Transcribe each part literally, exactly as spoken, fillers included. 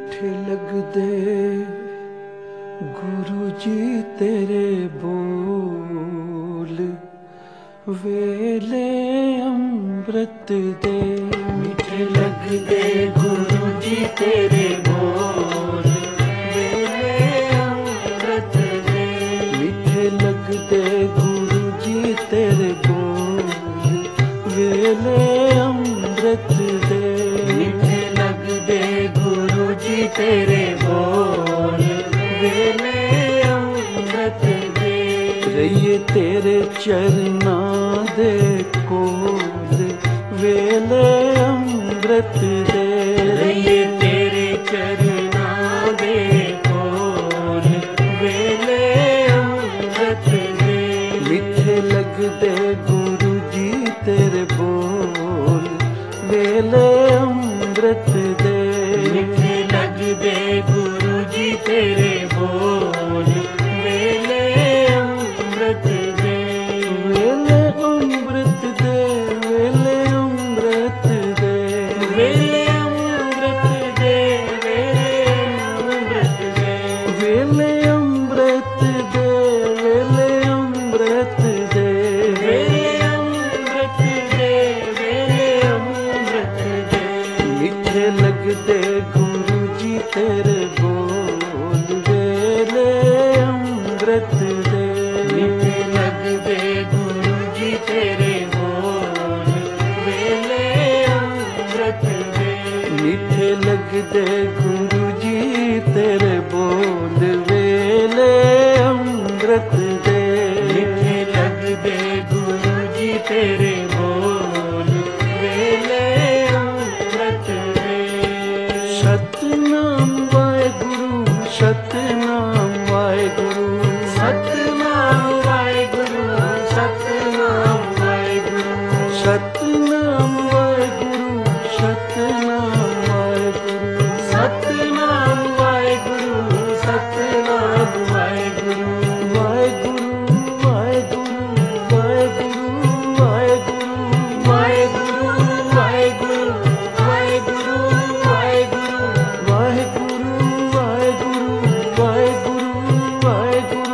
मिठे लगदे गुरु जी तेरे बोल, वेले अमृत दे। मिठे लगदे गुरु जी तेरे बोल, वेले अमृत दे। मिठे लगदे गुरु जी तेरे बोल, वेले अमृत दे। मिठे लगदे गुरु जी तेरे बोल, वेले अमृत दे। रहिए तेरे चरनां दे कोल, वेले अमृत दे। रहिए तेरे चरनां दे कोल, वेले अमृत दे। मिठे लगदे गुरु जी तेरे बोल, वेले अमृत दे। मिठे लगदे गुरु जी तेरे बोल, वेले अमृत दे। वेले अमृत दे, वेले अमृत दे। वेले अमृत दे, वेले अमृत दे। वेले अमृत दे, वेले अमृत दे। वेले अमृत दे, वेले अमृत दे। मिठे लगदे गुरु जी तेरे बोल, वेले अमृत दे। मिठे लगदे गुरु जी तेरे बोल, वेले अमृत दे। मिठे लगदे गुरु जी तेरे बोल, वेले अमृत दे। मिठे लगदे गुरु जी तेरे बोल, वेले अमृत दे। सतनाम वाहेगुरु, सतनाम वाहेगुरु। सतनाम वाहेगुरु, सतनाम वाहेगुरु। सतनाम वाहेगुरु, सतनाम वाहेगुरु। सतनाम वाहेगुरु, सतनाम वाहेगुरु। वाहेगुरु वाहेगुरु वाहेगुरु वाहेगुरु। वाहेगुरु वाहेगुरु वाहेगुरु वाहेगुरु। वाहेगुरु वाहेगुरु वाहेगुरु वाहेगुरु।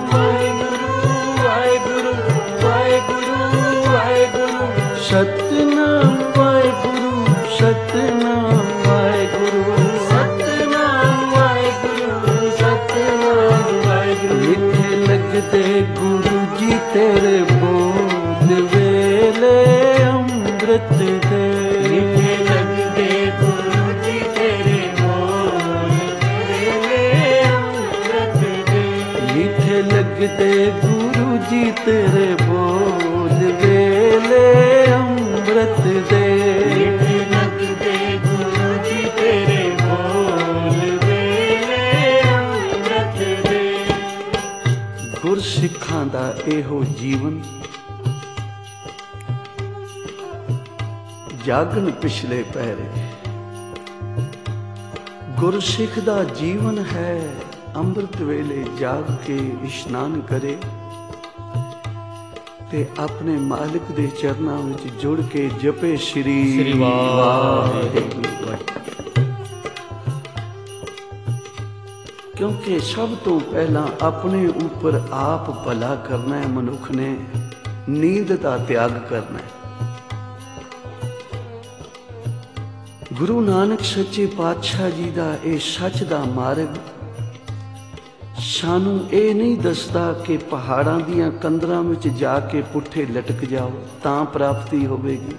वाहेगुरु वाहेगुरु वाहेगुरु। सतनाम वाहेगुरु, सतनाम वाहेगुरु। सतनाम वाहेगुरु, सतनाम वाहेगुरु। मिठे लगदे गुरु जी तेरे बोल, वेले अमृत दे। मिठे लगदे गुरु जी तेरे बोल, वेले अमृत दे। मिठे लगदे गुरु जी तेरे बोल, वेले अमृत दे। मिठे लगदे गुरु जी तेरे बोल, वेले अमृत दे। गुरसिੱਖਾਂ ਦਾ ਇਹੋ ਜੀਵਨ ਜਾਗਣ ਪਿਛਲੇ ਪਹਿਰੇ। ਗੁਰਸਿੱਖ ਦਾ ਜੀਵਨ ਹੈ ਅੰਮ੍ਰਿਤ ਵੇਲੇ ਜਾਗ ਕੇ ਇਸ਼ਨਾਨ ਕਰੇ ਤੇ ਆਪਣੇ ਮਾਲਿਕ ਦੇ ਚਰਨਾਂ ਵਿੱਚ ਜੁੜ ਕੇ ਜਪੇ ਸ਼੍ਰੀ ਸ੍ਰੀ ਵਾਹਿਗੁਰੂ। ਕਿਉਂਕਿ ਸਭ ਤੋਂ ਪਹਿਲਾਂ ਆਪਣੇ ਉੱਪਰ ਆਪ ਭਲਾ ਕਰਨਾ ਹੈ ਮਨੁੱਖ ਨੇ, ਨੀਂਦ ਦਾ ਤਿਆਗ ਕਰਨਾ ਹੈ। ਗੁਰੂ ਨਾਨਕ ਸੱਚੇ ਪਾਤਸ਼ਾਹ ਜੀ ਦਾ ਇਹ ਸੱਚ ਦਾ ਮਾਰਗ ਸਾਨੂੰ ਇਹ ਨਹੀਂ ਦੱਸਦਾ ਕਿ ਪਹਾੜਾਂ ਦੀਆਂ ਕੰਦਰਾਂ ਵਿੱਚ ਜਾ ਕੇ ਪੁੱਠੇ ਲਟਕ ਜਾਓ ਤਾਂ ਪ੍ਰਾਪਤੀ ਹੋਵੇਗੀ,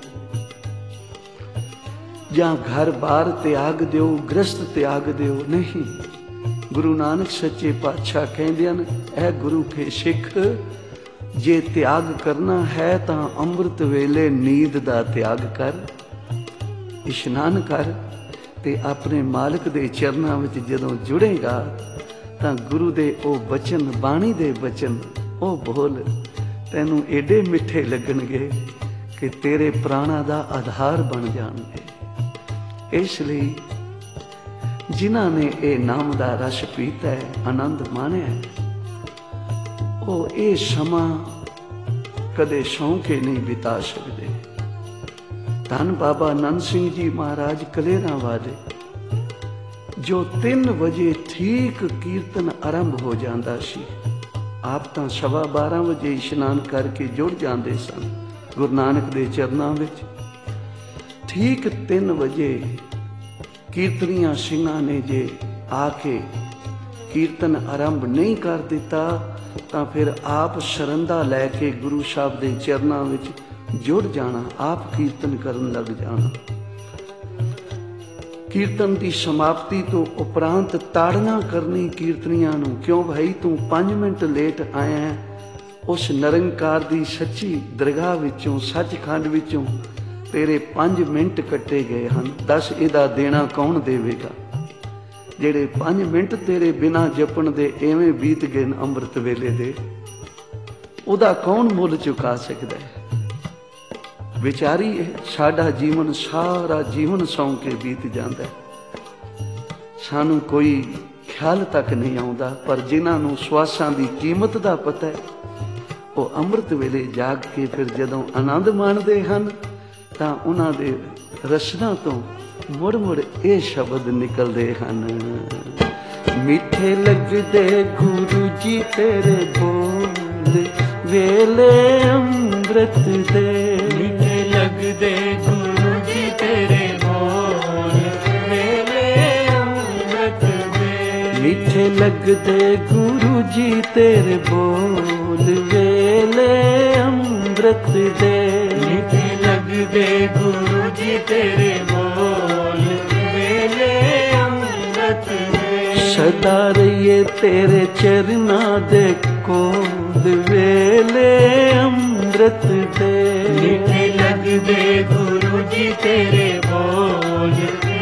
ਜਾਂ ਘਰ ਬਾਰ ਤਿਆਗ ਦਿਓ, ਗ੍ਰਸਤ ਤਿਆਗ ਦਿਓ। ਨਹੀਂ, ਗੁਰੂ ਨਾਨਕ ਸੱਚੇ ਪਾਤਸ਼ਾਹ ਕਹਿੰਦੇ ਹਨ, ਇਹ ਗੁਰੂ ਕੇ ਸਿੱਖ, ਜੇ ਤਿਆਗ ਕਰਨਾ ਹੈ ਤਾਂ ਅੰਮ੍ਰਿਤ ਵੇਲੇ ਨੀਂਦ ਦਾ ਤਿਆਗ ਕਰ, ਇਸ਼ਨਾਨ ਕਰ ਤੇ ਆਪਣੇ ਮਾਲਕ ਦੇ ਚਰਨਾਂ ਵਿੱਚ ਜਦੋਂ ਜੁੜੇਗਾ ਤਾਂ ਗੁਰੂ ਦੇ ਉਹ ਬਚਨ, ਬਾਣੀ ਦੇ ਬਚਨ, ਉਹ ਬੋਲ ਤੈਨੂੰ ਏਡੇ ਮਿੱਠੇ ਲੱਗਣਗੇ ਕਿ ਤੇਰੇ ਪ੍ਰਾਣਾਂ ਦਾ ਆਧਾਰ ਬਣ ਜਾਣਗੇ। ਇਸ ਲਈ ਜਿਨ੍ਹਾਂ ਨੇ ਇਹ ਨਾਮ ਦਾ ਰਸ ਪੀਤਾ ਹੈ, ਆਨੰਦ ਮਾਣਿਆ ਹੈ, ਉਹ ਇਹ ਸਮਾਂ ਕਦੇ ਸੌਂ ਕੇ ਨਹੀਂ ਬਿਤਾ ਸਕਦੇ। ਧੰਨ ਬਾਬਾ ਨੰਦ ਸਿੰਘ ਜੀ ਮਹਾਰਾਜ ਕਲੇਰਾਂ ਵਾਲੇ ਜੋ ਤਿੰਨ ਵਜੇ ਠੀਕ ਕੀਰਤਨ ਆਰੰਭ ਹੋ ਜਾਂਦਾ ਸੀ। ਆਪ ਤਾਂ ਸਵਾ ਬਾਰਾਂ ਵਜੇ ਇਸ਼ਨਾਨ ਕਰਕੇ ਜੁੜ ਜਾਂਦੇ ਸਨ ਗੁਰੂ ਨਾਨਕ ਦੇ ਚਰਨਾਂ ਵਿੱਚ। ਠੀਕ ਤਿੰਨ ਵਜੇ ਕੀਰਤਨੀਆਂ ਸਿੰਘਾਂ ਨੇ ਜੇ ਆ ਕੇ ਕੀਰਤਨ ਆਰੰਭ ਨਹੀਂ ਕਰ ਦਿੱਤਾ ਤਾਂ ਫਿਰ ਆਪ ਸ਼ਰੰਦਾ ਲੈ ਕੇ ਗੁਰੂ ਸਾਹਿਬ ਦੇ ਚਰਨਾਂ ਵਿੱਚ ਜੁੜ ਜਾਣਾ, ਆਪ ਕੀਰਤਨ ਕਰਨ ਲੱਗ ਜਾਣਾ। ਕੀਰਤਨ ਦੀ ਸਮਾਪਤੀ ਤੋਂ ਉਪਰੰਤ ਤਾੜਨਾ ਕਰਨੀ ਕੀਰਤਨੀਆਂ ਨੂੰ, ਕਿਉਂ ਭਾਈ ਤੂੰ ਪੰਜ ਮਿੰਟ ਲੇਟ ਆਇਆ ਹੈ। ਉਸ ਨਿਰੰਕਾਰ ਦੀ ਸੱਚੀ ਦਰਗਾਹ ਵਿੱਚੋਂ, ਸੱਚਖੰਡ ਵਿੱਚੋਂ ਤੇਰੇ ਪੰਜ ਮਿੰਟ ਕੱਟੇ ਗਏ ਹਨ। ਦੱਸ ਇਹਦਾ ਦੇਣਾ ਕੌਣ ਦੇਵੇਗਾ? ਜਿਹੜੇ ਪੰਜ ਮਿੰਟ ਤੇਰੇ ਬਿਨਾਂ ਜਪਣ ਦੇ ਐਵੇਂ ਬੀਤ ਗਏ ਅੰਮ੍ਰਿਤ ਵੇਲੇ ਦੇ, ਉਹਦਾ ਕੌਣ ਮੁੱਲ ਚੁਕਾ ਸਕਦਾ ਹੈ? ਵਿਚਾਰੀ ਸਾਡਾ ਜੀਵਨ ਸਾਰਾ ਜੀਵਨ ਸੌਂ ਕੇ ਬੀਤ ਜਾਂਦਾ, ਸਾਨੂੰ ਕੋਈ ਖਿਆਲ ਤੱਕ ਨਹੀਂ ਆਉਂਦਾ। ਪਰ ਜਿਨ੍ਹਾਂ ਨੂੰ ਸਵਾਸਾਂ ਦੀ ਕੀਮਤ ਦਾ ਪਤਾ ਹੈ, ਉਹ ਅੰਮ੍ਰਿਤ ਵੇਲੇ ਜਾਗ ਕੇ ਫਿਰ ਜਦੋਂ ਆਨੰਦ ਮਾਣਦੇ ਹਨ ਤਾਂ ਉਹਨਾਂ ਦੇ ਰਸਨਾ ਤੋਂ ਮੁੜ ਮੁੜ ਇਹ ਸ਼ਬਦ ਨਿਕਲਦੇ ਹਨ। ਮਿੱਠੇ ਲੱਗਦੇ ਗੁਰੂ ਜੀ ਤੇਰੇ ਬੋਲ ਵੇਲੇ ਅੰਮ੍ਰਿਤ ਦੇ। ਮਿੱਠੇ ਲੱਗਦੇ ਗੁਰੂ ਜੀ ਤੇਰੇ ਬੋਲ ਵੇਲੇ ਅੰਮ੍ਰਿਤ ਦੇ। ਮਿੱਠੇ ਲੱਗਦੇ ਗੁਰੂ ਜੀ ਤੇਰੇ ਬੋਲ ਵੇਲੇ ਅੰਮ੍ਰਿਤ ਦੇ। ਮਿੱਠੇ ਲੱਗਦੇ ਗੁਰੂ ਜੀ ਤੇਰੇ ਬੋਲ ਵੇਲੇ ਅੰਮ੍ਰਿਤ ਦੇ। ਸਦਾ ਰਹੀਏ ਤੇਰੇ ਚਰਨਾਂ ਦੇ ਕੋਲ ਵੇਲੇ ਅੰਮ੍ਰਿਤ ਦੇ। ਮਿੱਠੇ ਲੱਗਦੇ ਗੁਰੂ ਜੀ ਤੇਰੇ ਬੋਲ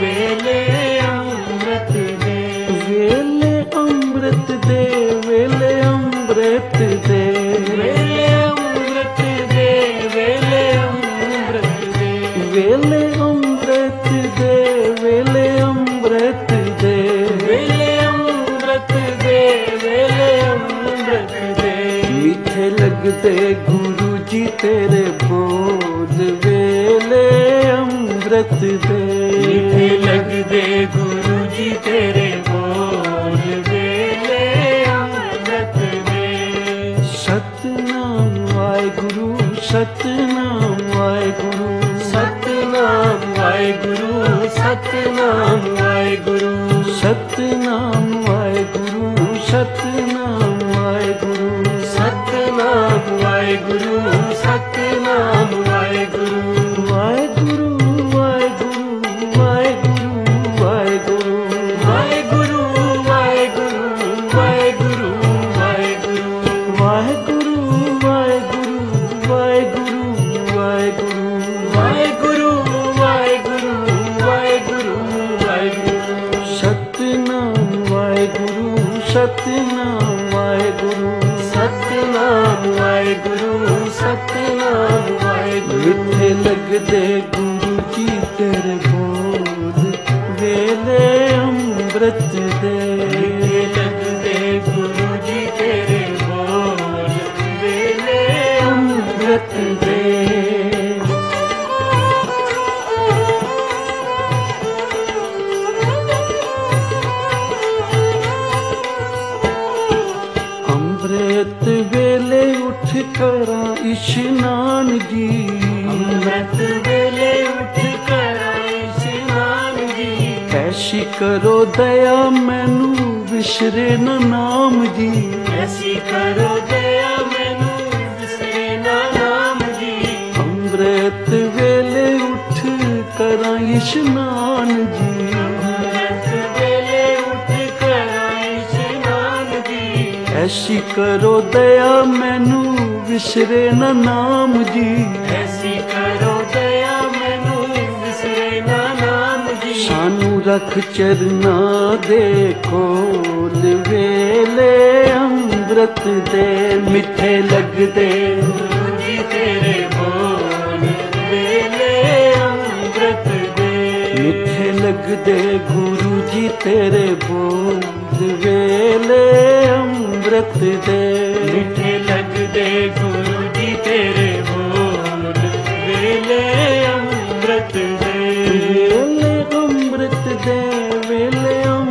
ਵੇਲੇ ਅੰਮ੍ਰਿਤ ਦੇ। ਵੇਲੇ ਅੰਮ੍ਰਿਤ ਦੇ, ਵੇਲੇ ਅੰਮ੍ਰਿਤ ਦੇ। ਵੇਲੇ ਅੰਮ੍ਰਿਤ ਦੇ, ਵੇਲੇ ਅੰਮ੍ਰਿਤ ਦੇ। ਵੇਲੇ ਅੰਮ੍ਰਿਤ ਦੇ, ਵੇਲੇ ਅੰਮ੍ਰਿਤ ਦੇ। ਵੇਲੇ ਅੰਮ੍ਰਿਤ ਦੇ, ਵੇਲੇ ਅੰਮ੍ਰਿਤ ਦੇ। ਮਿੱਠੇ ਲੱਗਦੇ ਗੁਰੂ ਜੀ ਤੇਰੇ ਬੋਲ ਵੇਲੇ ਅੰਮ੍ਰਿਤ ਦੇ। ਮਿੱਠੇ ਲੱਗਦੇ ਗੁਰੂ ਜੀ ਤੇਰੇ ਬੋਲ ਵੇਲੇ ਅੰਮ੍ਰਿਤ ਦੇ। ਸਤਨਾਮ ਵਾਹਿਗੁਰੂ, ਸਤਨਾਮ ਵਾਹਿਗੁਰੂ। ਸਤਨਾਮ ਵਾਹਿਗੁਰੂ, ਸਤਨਾਮ ਵਾਹਿਗੁਰੂ। ਸਤਨਾਮ ਵਾਹਿਗੁਰੂ, ਸਤਨਾਮ ਵਾਹਿਗੁਰੂ। ਸਤਨਾਮ ਵਾਹਿਗੁਰੂ, ਸਤਨਾਮ ਵਾਹਿਗੁਰੂ। ਵਾਹਿਗੁਰੂ ਵਾਹਿਗੁਰੂ ਵਾਹਿਗੁਰੂ ਵਾਹਿਗੁਰੂ। ਵਾਹਿਗੁਰੂ ਵਾਹਿਗੁਰੂ ਵਾਹਿਗੁਰੂ ਵਾਹਿਗੁਰੂ। ਵਾਹਿਗੁਰੂ ਵਾਹਿਗੁਰੂ ਵਾਹਿਗੁਰੂ ਵਾਹਿਗੁਰੂ। ਵਾਹਿਗੁਰੂ ਵਾਹਿਗੁਰੂ ਵਾਹਿਗੁਰੂ ਵਾਹਿਗੁਰੂ। ਸਤਨਾਮ ਵਾਹਿਗੁਰੂ, ਸਤਨਾਮ ਵਾਹਿਗੁਰੂ। ਸਤਨਾਮ ਵਾਹਿਗੁਰੂ, ਸਤਨਾਮ ਵਾਹਿਗੁਰੂ। ਮਿੱਠੇ ਲੱਗਦੇ ਗੁਰੂ ਜੀ ਤੇਰੇ ਬੋਲ ਵੇਲੇ ਅੰਮ੍ਰਿਤ ਦੇ। ਮਿੱਠੇ ਲੱਗਦੇ ਗੁਰੂ ਜੀ ਤੇਰੇ ਬੋਲ ਵੇਲੇ ਅੰਮ੍ਰਿਤ ਦੇ। ਅੰਮ੍ਰਿਤ ਵੇਲੇ ਉੱਠ ਕਰਾਂ ਇਸ਼ਨਾਨ ਜੀ। ਅੰਮ੍ਰਿਤ ਵੇਲੇ ਉੱਠ ਕਰਾਂ ਇਸ਼ਨਾਨ ਜੀ। ਐਸੀ ਕਰੋ ਦਇਆ ਮੈਨੂੰ ਵਿਸਰੇ ਨਾ ਨਾਮ ਜੀ। ਐਸੀ ਕਰੋ ਦਇਆ ਮੈਨੂੰ ਵਿਸਰੇ ਨਾ ਨਾਮ ਜੀ। ਅੰਮ੍ਰਿਤ ਵੇਲੇ ਉੱਠ ਕਰਾਂ ਇਸ਼ਨਾਨ ਜੀ। ਅੰਮ੍ਰਿਤ ਵੇਲੇ ਉੱਠ ਕਰਾਂ ਇਸ਼ਨਾਨ ਜੀ। ਐਸੀ ਕਰੋ ਦਇਆ ਮੈਨੂੰ ਵਿਸਰੇ ਨਾ ਨਾਮ ਜੀ। ਐਸੀ ਕਰੋ ਦਇਆ ਮੈਨੂੰ ਵਿਸਰੇ ਨਾ ਨਾਮ ਜੀ। ਸਾਨੂੰ ਰੱਖ ਚਰਨਾਂ ਦੇ ਕੋਲ ਵੇਲੇ ਅੰਮ੍ਰਿਤ ਦੇ। ਮਿੱਠੇ ਲੱਗਦੇ ਗੁਰੂ ਜੀ ਤੇਰੇ ਬੋਲ ਵੇਲੇ ਅੰਮ੍ਰਿਤ ਦੇ। ਮਿੱਠੇ ਲੱਗਦੇ ਗੁਰੂ ਜੀ ਤੇਰੇ ਬੋਲ ਵੇਲੇ ਅੰਮ੍ਰਿਤ ਦੇ। ਮਿੱਠੇ ਲੱਗਦੇ ਗੁਰੂ ਜੀ ਤੇਰੇ ਬੋਲ ਵੇਲੇ ਅੰਮ੍ਰਿਤ ਦੇ। ਵੇਲੇ ਅੰਮ੍ਰਿਤ ਦੇ, ਵੇਲੇ ਅੰਮ੍ਰਿਤ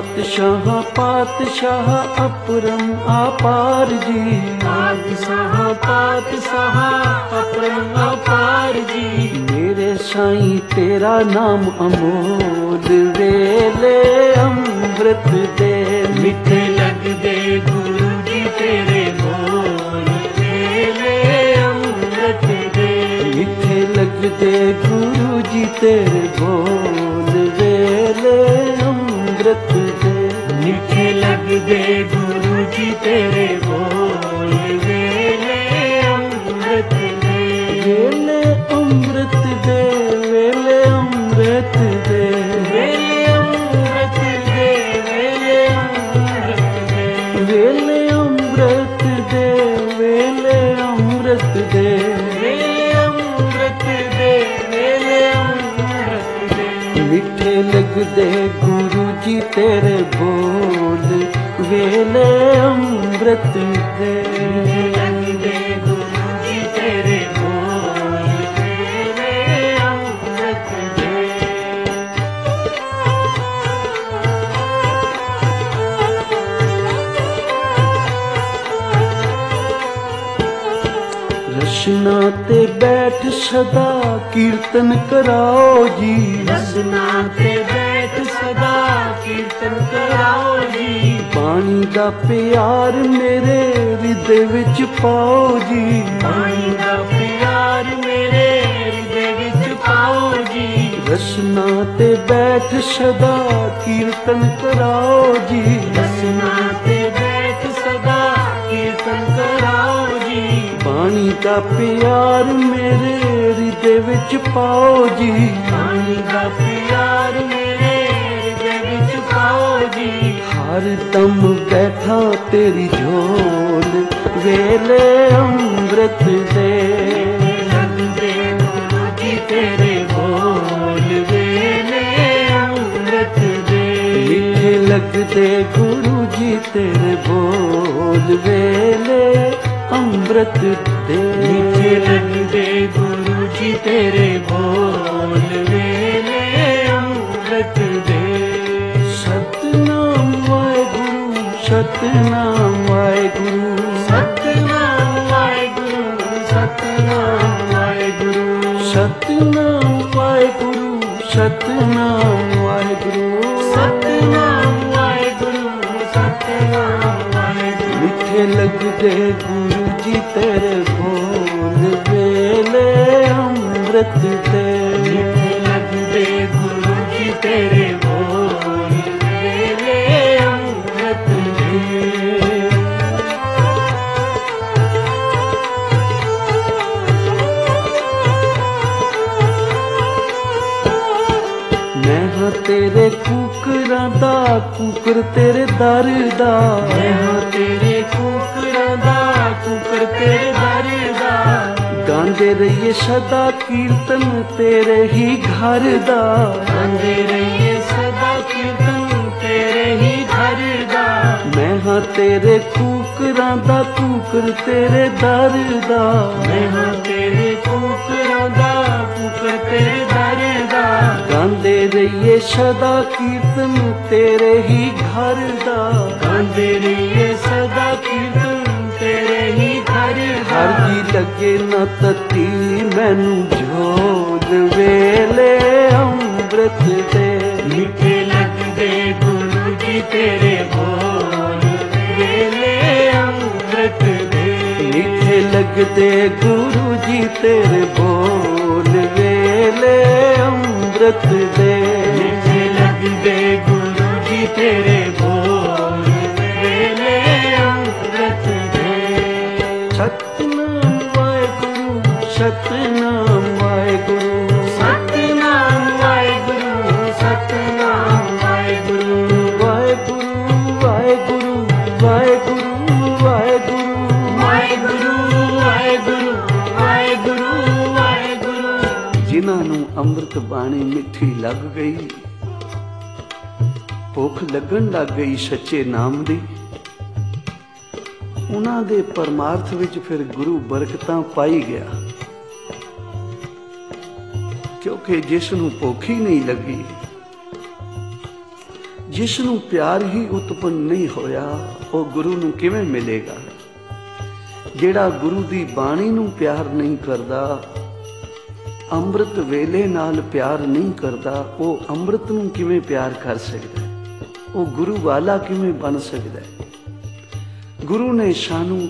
पातशाह पातशाह अपरम अपार जी, पातशाह पातशाह अपरम अपार जी। मेरे साईं तेरा नाम अमोल, वेले अमृत दे मिठे लगदे गुरु जी तेरे बोल, वेले अमृत दे। मिठे लगदे गुरु जी तेरे बोल, वेले अमृत दे। मिठे लगदे गुरु जी तेरे बोल, वेले अमृत दे। वेले अमृत दे, वेले अमृत दे, वेले अमृत दे, वेले अमृत दे। वेले अमृत दे, वेले अमृत दे। वेले अमृत दे, वेले अमृत दे। मिठे लगदे गुरु जी तेरे बोल, वेले अमृत दे। लगदे गुरु जी तेरे बोल, वेले अमृत दे। रशना ते बैठ सदा कीर्तन कराओ जी, रसना ते बैठ सदा कीर्तन कराओ जी। पानी दा प्यार मेरे हृदय विच पाओ जी, पानी दा प्यार मेरे हृदय विच पाओ जी। रसना ते बैठ सदा कीर्तन कराओ जी, रसना ते बैठ सदा कीर्तन कराओ जी। पानी दा प्यार मेरे हृदय विच पाओ जी, पानी दा प्यार मेरे हृदय विच पाओ जी। हर दम बैठा तेरी झोल, वेले अमृत दे। लगदे गुरु जी तेरे बोल, वेले अमृत दे। मिठे लगदे गुरु जी तेरे बोल, वेले अमृत दे। मिठे लगदे गुरु जी तेरे बोल, वेले अमृत दे। सतनाम वाहेगुरु, सतनाम वाहेगुरु, सतनाम वाहेगुरु, सतनाम वाहेगुरु। सतनाम वाहेगुरु, सतनाम वाहेगुरु, सतनाम वाहेगुरु, सतनाम वाहेगुरु। मिठे लगदे गुरु जी तेरे बोल, वेले अमृत दे। मिठे लगदे गुरु जी तेरे बोल, वेले अमृत दे। मैं हाँ तेरे कुकरां दा, कुकर तेरे दर दा। मैं हाँ तेरे कुकरां दा, कुकर तेरे दर दा। गांदे रहिए सदा कीर्तन तेरे ही घर दा। गांदे रहिए सदा कीर्तन तेरे ही घर दा। मैं हाँ तेरे कुकरां दा, कुकर तेरे दर दा। मैं हाँ तेरे कुकरां दा, कुकर तेरे दर दा। गांदे रहिए सदा कीर्तन तेरे ही घर दा। गांदे रहिए सदा कीर्तन तेरे ही घर दा। हर जी लगे न तती मैनू झोल, वेले अमृत दे। मिठे लगदे गुरु जी तेरे बोल, वेले अमृत दे। मिठे लगदे गुरु जी तेरे बोल, वेले अमृत दे। मिठे लगदे गुरु जी तेरे बोल, वेले अमृत दे। सतनाम वाहेगुरु, सतनाम वाहेगुरु, सतनाम वाहेगुरु, सतनाम वाहेगुरु। वाहेगुरु वाहेगुरु वाहेगुरु वाहेगुरु। वाहेगुरु वाहेगुरु वाहेगुरु वाहेगुरु। जिन्हां नूं ਅੰਮ੍ਰਿਤ ਬਾਣੀ ਮਿੱਠੀ ਲੱਗ ਗਈ, ਭੁੱਖ ਲੱਗਣ ਲੱਗ ਗਈ ਸੱਚੇ ਨਾਮ ਦੀ, ਉਹਨਾਂ ਦੇ ਪਰਮਾਰਥ ਵਿੱਚ ਫਿਰ ਗੁਰੂ ਬਰਕਤਾਂ ਪਾਈ ਗਿਆ। ਕਿਉਂਕਿ ਜਿਸ ਨੂੰ ਭੁੱਖ ਹੀ ਨਹੀਂ ਲੱਗੀ, ਜਿਸ ਨੂੰ ਪਿਆਰ ਹੀ ਉਤਪੰਨ ਨਹੀਂ ਹੋਇਆ ਉਹ ਗੁਰੂ ਨੂੰ ਕਿਵੇਂ ਮਿਲੇਗਾ। ਜਿਹੜਾ ਗੁਰੂ ਦੀ ਬਾਣੀ ਨੂੰ ਪਿਆਰ ਨਹੀਂ ਕਰਦਾ, ਅੰਮ੍ਰਿਤ ਵੇਲੇ ਨਾਲ ਪਿਆਰ ਨਹੀਂ ਕਰਦਾ, ਉਹ ਅੰਮ੍ਰਿਤ ਨੂੰ ਕਿਵੇਂ ਪਿਆਰ ਕਰ ਸਕਦਾ, ਉਹ ਗੁਰੂ ਵਾਲਾ ਕਿਵੇਂ ਬਣ ਸਕਦਾ। ਗੁਰੂ ਨੇ ਸਾਨੂੰ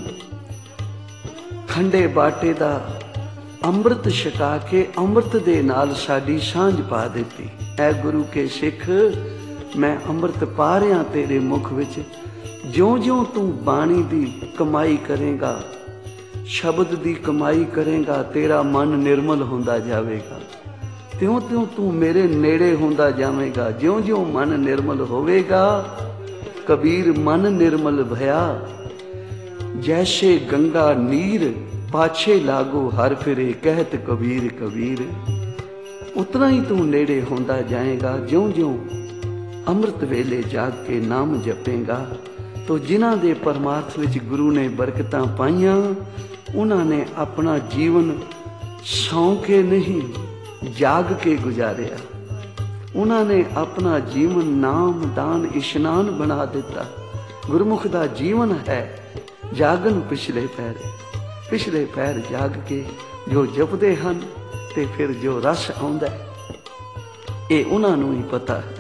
ਖੰਡੇ ਬਾਟੇ ਦਾ ਅੰਮ੍ਰਿਤ ਛਕਾ ਕੇ ਅੰਮ੍ਰਿਤ ਦੇ ਨਾਲ ਸਾਡੀ ਸਾਂਝ ਪਾ ਦਿੱਤੀ। ਐ ਗੁਰੂ ਕੇ ਸਿੱਖ, ਮੈਂ ਅੰਮ੍ਰਿਤ ਪਾ ਰਿਹਾ ਤੇਰੇ ਮੁਖ ਵਿੱਚ। ਜਿਉਂ-ਜਿਉਂ ਤੂੰ ਬਾਣੀ ਦੀ ਕਮਾਈ ਕਰੇਗਾ, ਸ਼ਬਦ ਦੀ ਕਮਾਈ ਕਰੇਗਾ, ਤੇਰਾ ਮਨ ਨਿਰਮਲ ਹੁੰਦਾ ਜਾਵੇਗਾ। ਤਿਉਂ-ਤਿਉਂ ਤੂੰ ਮੇਰੇ ਨੇੜੇ ਹੁੰਦਾ ਜਾਵੇਗਾ। ਜਿਉਂ-ਜਿਉਂ ਮਨ ਨਿਰਮਲ ਹੋਵੇਗਾ, ਕਬੀਰ ਮਨ ਨਿਰਮਲ ਭਇਆ, ਜੈਸੇ ਗੰਗਾ ਨੀਰ ਪਾਛੇ ਲਾਗੋ ਹਰ ਫਿਰੇ, ਕਹਿਤ ਕਬੀਰ ਕਬੀਰ। ਉਤਨਾ ਹੀ ਤੂੰ ਨੇੜੇ ਹੁੰਦਾ ਜਾਏਗਾ। ਜਿਉਂ-ਜਿਉਂ ਅੰਮ੍ਰਿਤ ਵੇਲੇ ਜਾਗ ਕੇ ਨਾਮ ਜਪੇਗਾ। ਤੋ ਜਿਨ੍ਹਾਂ ਦੇ ਪਰਮਾਰਥ ਵਿੱਚ ਗੁਰੂ ਨੇ ਬਰਕਤਾਂ ਪਾਈਆਂ, ਉਹਨਾਂ ਨੇ ਆਪਣਾ ਜੀਵਨ ਸੌਂ ਕੇ ਨਹੀਂ ਜਾਗ ਕੇ ਗੁਜ਼ਾਰਿਆ। ਉਹਨਾਂ ਨੇ ਆਪਣਾ ਜੀਵਨ ਨਾਮ ਦਾਨ ਇਸ਼ਨਾਨ ਬਣਾ ਦਿੱਤਾ। ਗੁਰਮੁਖ ਦਾ ਜੀਵਨ ਹੈ ਜਾਗਣ ਪਿਛਲੇ ਪੈਰ, ਪਿਛਲੇ ਪੈਰ ਜਾਗ ਕੇ ਜੋ ਜਪਦੇ ਹਨ ਤੇ ਫਿਰ ਜੋ ਰਸ ਆਉਂਦਾ ਇਹ ਉਹਨਾਂ ਨੂੰ ਹੀ ਪਤਾ ਹੈ।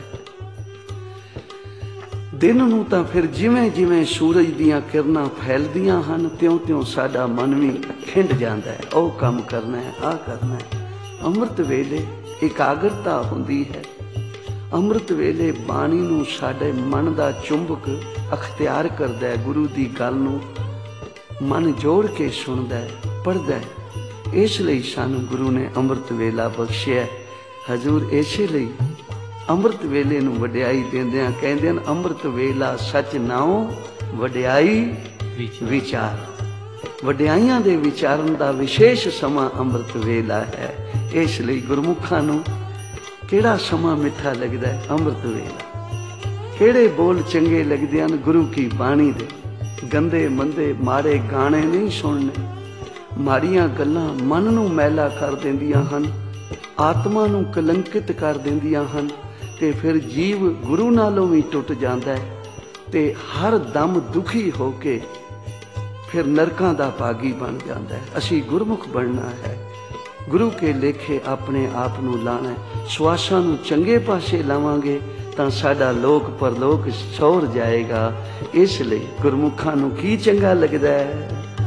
ਦਿਨ ਨੂੰ ਤਾਂ ਫਿਰ ਜਿਵੇਂ ਜਿਵੇਂ ਸੂਰਜ ਦੀਆਂ ਕਿਰਨਾਂ ਫੈਲਦੀਆਂ ਹਨ, ਤਿਉਂ ਤਿਉਂ ਸਾਡਾ ਮਨ ਵੀ ਖਿੰਡ ਜਾਂਦਾ ਹੈ। ਉਹ ਕੰਮ ਕਰਨਾ ਹੈ, ਆਹ ਕਰਨਾ ਹੈ। ਅੰਮ੍ਰਿਤ ਵੇਲੇ ਇਕਾਗਰਤਾ ਹੁੰਦੀ ਹੈ। ਅੰਮ੍ਰਿਤ ਵੇਲੇ ਬਾਣੀ ਨੂੰ ਸਾਡੇ ਮਨ ਦਾ ਚੁੰਬਕ ਅਖਤਿਆਰ ਕਰਦਾ ਹੈ। ਗੁਰੂ ਦੀ ਗੱਲ ਨੂੰ ਮਨ ਜੋੜ ਕੇ ਸੁਣਦਾ ਹੈ, ਪੜ੍ਹਦਾ ਹੈ। ਇਸ ਲਈ ਸਾਨੂੰ ਗੁਰੂ ਨੇ ਅੰਮ੍ਰਿਤ ਵੇਲਾ ਬਖਸ਼ਿਆ। ਹਜ਼ੂਰ ਇਸੇ ਲਈ ਅੰਮ੍ਰਿਤ ਵੇਲੇ ਨੂੰ ਵਡਿਆਈ ਦਿੰਦਿਆਂ ਕਹਿੰਦੇ ਹਨ, ਅੰਮ੍ਰਿਤ ਵੇਲਾ ਸੱਚ ਨਾਉ ਵਡਿਆਈ ਵਿਚਾਰ। ਵਡਿਆਈਆਂ ਦੇ ਵਿਚਾਰਨ ਦਾ ਵਿਸ਼ੇਸ਼ ਸਮਾਂ ਅੰਮ੍ਰਿਤ ਵੇਲਾ ਹੈ। ਇਸ ਲਈ ਗੁਰਮੁਖਾਂ ਨੂੰ ਕਿਹੜਾ ਸਮਾਂ ਮਿੱਠਾ ਲੱਗਦਾ ਹੈ? ਅੰਮ੍ਰਿਤ ਵੇਲਾ। ਕਿਹੜੇ ਬੋਲ ਚੰਗੇ ਲੱਗਦੇ ਹਨ? ਗੁਰੂ ਕੀ ਬਾਣੀ ਦੇ। ਗੰਦੇ ਮੰਦੇ ਮਾੜੇ ਗਾਣੇ ਨਹੀਂ ਸੁਣਨੇ। ਮਾੜੀਆਂ ਗੱਲਾਂ ਮਨ ਨੂੰ ਮੈਲਾ ਕਰ ਦਿੰਦੀਆਂ ਹਨ, ਆਤਮਾ ਨੂੰ ਕਲੰਕਿਤ ਕਰ ਦਿੰਦੀਆਂ ਹਨ, ਤੇ ਫਿਰ ਜੀਵ ਗੁਰੂ ਨਾਲੋਂ ਵੀ ਟੁੱਟ ਜਾਂਦਾ ਹੈ ਤੇ ਹਰ ਦਮ ਦੁਖੀ ਹੋ ਕੇ ਫਿਰ ਨਰਕਾਂ ਦਾ ਭਾਗੀ ਬਣ ਜਾਂਦਾ ਹੈ। ਅਸੀਂ ਗੁਰਮੁਖ ਬਣਨਾ ਹੈ, ਗੁਰੂ ਕੇ ਲੇਖੇ ਆਪਣੇ ਆਪ ਨੂੰ ਲਾਣਾ ਹੈ। ਸਵਾਸਾਂ ਨੂੰ ਚੰਗੇ ਪਾਸੇ ਲਾਵਾਂਗੇ ਤਾਂ ਸਾਡਾ ਲੋਕ ਪਰਲੋਕ ਸੌਰ ਜਾਏਗਾ। ਇਸ ਲਈ ਗੁਰਮੁਖਾਂ ਨੂੰ ਕੀ ਚੰਗਾ ਲੱਗਦਾ ਹੈ?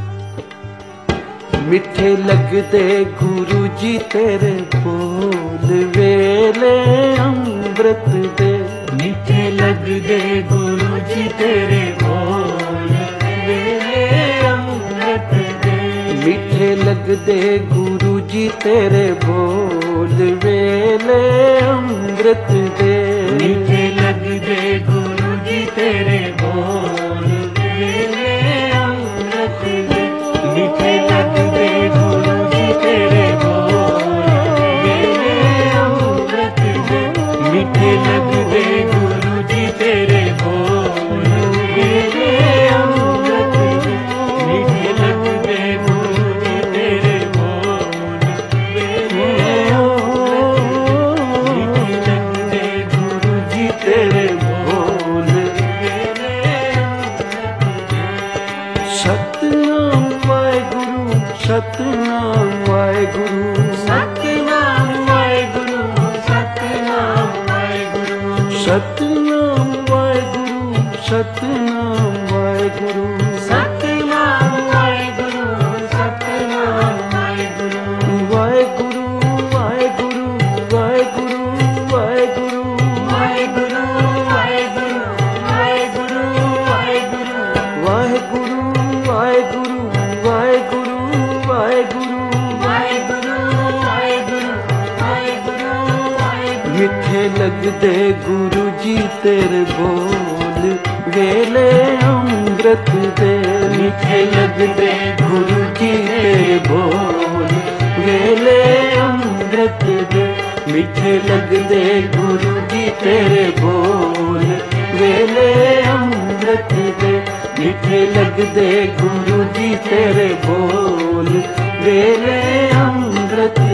ਮਿੱਠੇ ਲੱਗਦੇ ਗੁਰੂ ਜੀ ਤੇਰੇ ਬੋਲ ਵੇਲੇ ਅੰਮ੍ਰਿਤ ਦੇ। ਮਿੱਠੇ ਲੱਗਦੇ ਗੁਰੂ ਜੀ ਤੇਰੇ ਬੋਲ ਵੇਲੇ ਅੰਮ੍ਰਿਤ ਦੇ। ਮਿੱਠੇ ਲੱਗਦੇ ਗੁਰੂ ਜੀ ਤੇਰੇ ਬੋਲ ਵੇਲੇ ਅੰਮ੍ਰਿਤ ਦੇ। ਮਿੱਠੇ ਲੱਗਦੇ ਗੁਰੂ ਜੀ ਤੇਰੇ ਬੋਲ ਵੇਲੇ ਅੰਮ੍ਰਿਤ ਦੇ। ਮਿੱਠੇ ਲੱਗਦੇ ਗੁਰੂ ਜੀ ਤੇਰੇ ਬੋਲ ਵੇਲੇ ਅੰਮ੍ਰਿਤ ਦੇ। ਮਿੱਠੇ ਲੱਗਦੇ ਗੁਰੂ ਜੀ ਤੇਰੇ ਬੋਲ ਵੇਲੇ ਅੰਮ੍ਰਿਤ ਦੇ। ਮਿੱਠੇ ਲੱਗਦੇ ਗੁਰੂ ਜੀ ਤੇਰੇ ਬੋਲ ਵੇਲੇ ਅੰਮ੍ਰਿਤ ਦੇ। ਮਿੱਠੇ ਲੱਗਦੇ ਗੁਰੂ ਜੀ ਤੇਰੇ ਬੋਲ ਵੇਲੇ ਅੰਮ੍ਰਿਤ ਦੇ। ਸਤਿਨਾਮ ਵਾਹਿਗੁਰੂ, ਸਤਿਨਾਮ ਵਾਹਿਗੁਰੂ, ਸਤਿਨਾਮ ਵਾਹਿਗੁਰੂ, ਸਤਿਨਾਮ ਵਾਹਿਗੁਰੂ, ਸਤਿਨਾਮ ਵਾਹਿਗੁਰੂ, ਸਤਿਨਾਮ ਵਾਹਿਗੁਰੂ, ਸਤਿਨਾਮ ਵਾਹਿਗੁਰੂ, ਸਤਿਨਾਮ ਵਾਹਿਗੁਰੂ, ਵਾਹਿਗੁਰੂ ਵਾਹਿਗੁਰੂ ਵਾਹਿਗੁਰੂ ਵਾਹਿਗੁਰੂ ਵਾਹਿਗੁਰੂ, ਵਾਹਿਗੁਰੂ, ਵਾਹਿਗੁਰੂ, ਵਾਹਿਗੁਰੂ, ਵਾਹਿਗੁਰੂ ਵਾਹਿਗੁਰੂ ਵਾਹਿਗੁਰੂ ਵਾਹਿਗੁਰੂ। ਵਾਹਿਗੁਰੂ, ਵਾਹਿਗੁਰੂ, ਵਾਹਿਗੁਰੂ, ਵਾਹਿਗੁਰੂ। ਮਿੱਠੇ ਲੱਗਦੇ ਗੁਰੂ ਜੀ ਤੇਰੇ ਬੋਲ ਵੇਲੇ ਅੰਮ੍ਰਿਤ ਦੇ। ਮਿੱਠੇ ਲੱਗਦੇ ਗੁਰੂ ਜੀ ਤੇਰੇ ਬੋਲ ਵੇਲੇ ਅੰਮ੍ਰਿਤ ਦੇ। ਮਿੱਠੇ ਲੱਗਦੇ ਗੁਰੂ ਜੀ ਤੇਰੇ ਬੋਲ ਵੇਲੇ ਅੰਮ੍ਰਿਤ ਦੇ। ਮਿੱਠੇ ਲੱਗਦੇ ਗੁਰੂ ਜੀ ਤੇਰੇ ਬੋਲ ਵੇਲੇ ਅੰਮ੍ਰਿਤ